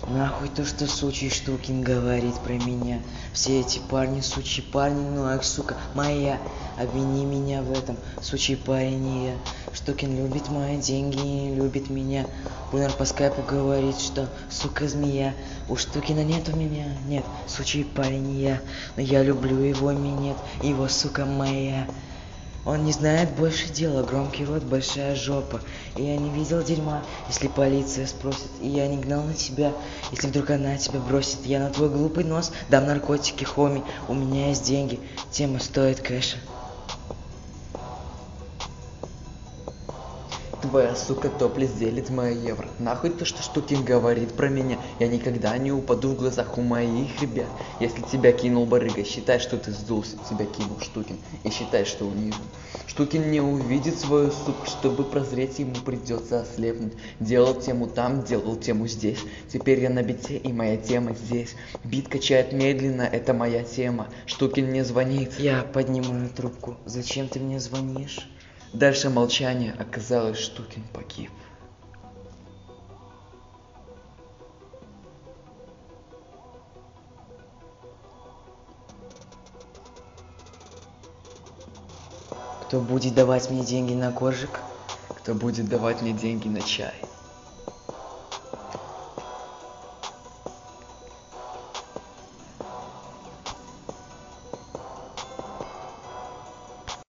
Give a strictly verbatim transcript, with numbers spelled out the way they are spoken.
Нахуй то, что сучий Штукин говорит про меня. Все эти парни, сучий парни, ну ах, сука, моя. Обвини меня в этом, сучий парень и я. Штукин любит мои деньги и не любит меня. Бунар по скайпу говорит, что, сука, змея. У Штукина нет у меня, нет, сучий парень и я. Но я люблю его, минет, его, сука, моя. Он не знает больше дела, громкий рот, большая жопа. И я не видел дерьма, если полиция спросит. И я не гнал на тебя, если вдруг она тебя бросит. Я на твой глупый нос дам наркотики, хоми. У меня есть деньги, тема стоит кэша. Твоя сука топлес делит мои евро. Нахуй то, что Штукин говорит про меня. Я никогда не упаду в глазах у моих ребят. Если тебя кинул барыга, считай, что ты сдулся. Тебя кинул Штукин и считай, что унижен. Штукин не увидит свою суку, чтобы прозреть, ему придется ослепнуть. Делал тему там, делал тему здесь. Теперь я на бите, и моя тема здесь. Бит качает медленно, это моя тема. Штукин мне звонит. Я поднимаю трубку. Зачем ты мне звонишь? Дальше молчание, оказалось, Штукин погиб. Кто будет давать мне деньги на коржик? Кто будет давать мне деньги на чай?